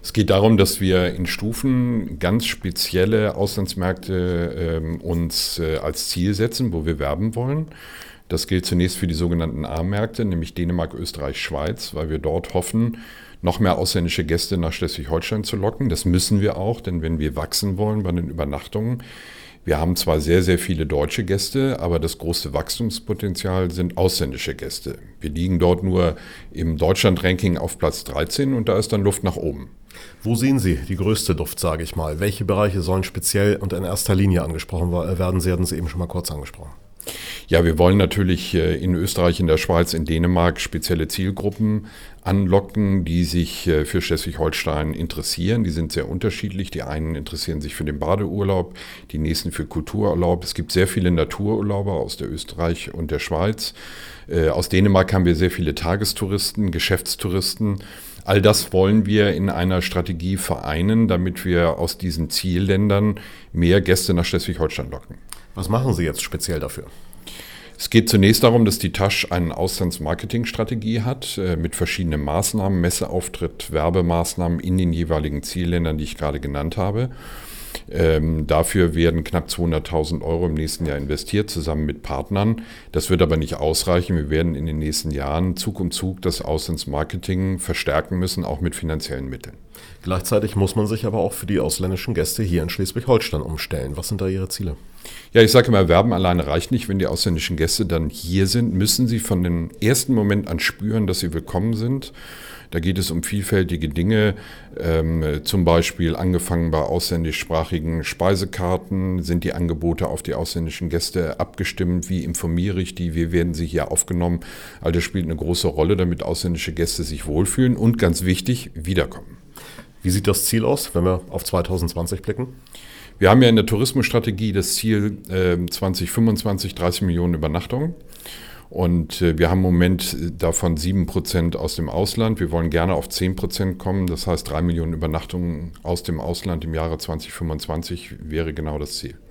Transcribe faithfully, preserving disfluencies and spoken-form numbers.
Es geht darum, dass wir in Stufen ganz spezielle Auslandsmärkte ähm, uns äh, als Ziel setzen, wo wir werben wollen. Das gilt zunächst für die sogenannten A-Märkte, nämlich Dänemark, Österreich, Schweiz, weil wir dort hoffen, noch mehr ausländische Gäste nach Schleswig-Holstein zu locken. Das müssen wir auch, denn wenn wir wachsen wollen bei den Übernachtungen, wir haben zwar sehr, sehr viele deutsche Gäste, aber das große Wachstumspotenzial sind ausländische Gäste. Wir liegen dort nur im Deutschland-Ranking auf Platz dreizehn und da ist dann Luft nach oben. Wo sehen Sie die größte Luft, sage ich mal? Welche Bereiche sollen speziell und in erster Linie angesprochen werden? Sie hatten es eben schon mal kurz angesprochen. Ja, wir wollen natürlich in Österreich, in der Schweiz, in Dänemark spezielle Zielgruppen anlocken, die sich für Schleswig-Holstein interessieren. Die sind sehr unterschiedlich. Die einen interessieren sich für den Badeurlaub, die nächsten für Kultururlaub. Es gibt sehr viele Natururlauber aus der Österreich und der Schweiz. Aus Dänemark haben wir sehr viele Tagestouristen, Geschäftstouristen. All das wollen wir in einer Strategie vereinen, damit wir aus diesen Zielländern mehr Gäste nach Schleswig-Holstein locken. Was machen Sie jetzt speziell dafür? Es geht zunächst darum, dass die Tasch eine Auslandsmarketingstrategie hat äh, mit verschiedenen Maßnahmen, Messeauftritt, Werbemaßnahmen in den jeweiligen Zielländern, die ich gerade genannt habe. Ähm, dafür werden knapp zweihunderttausend Euro im nächsten Jahr investiert, zusammen mit Partnern. Das wird aber nicht ausreichen. Wir werden in den nächsten Jahren Zug um Zug das Auslandsmarketing verstärken müssen, auch mit finanziellen Mitteln. Gleichzeitig muss man sich aber auch für die ausländischen Gäste hier in Schleswig-Holstein umstellen. Was sind da Ihre Ziele? Ja, ich sage immer, Werben alleine reicht nicht. Wenn die ausländischen Gäste dann hier sind, müssen sie von dem ersten Moment an spüren, dass sie willkommen sind. Da geht es um vielfältige Dinge, ähm, zum Beispiel angefangen bei ausländischsprachigen Speisekarten, sind die Angebote auf die ausländischen Gäste abgestimmt, wie informiere ich die, wie werden sie hier aufgenommen. All das spielt eine große Rolle, damit ausländische Gäste sich wohlfühlen und ganz wichtig, wiederkommen. Wie sieht das Ziel aus, wenn wir auf zwanzig zwanzig blicken? Wir haben ja in der Tourismusstrategie das Ziel äh, zwanzig fünfundzwanzig dreißig Millionen Übernachtungen. Und äh, wir haben im Moment davon sieben Prozent aus dem Ausland. Wir wollen gerne auf zehn Prozent kommen. Das heißt, drei Millionen Übernachtungen aus dem Ausland im Jahre zwanzig fünfundzwanzig wäre genau das Ziel.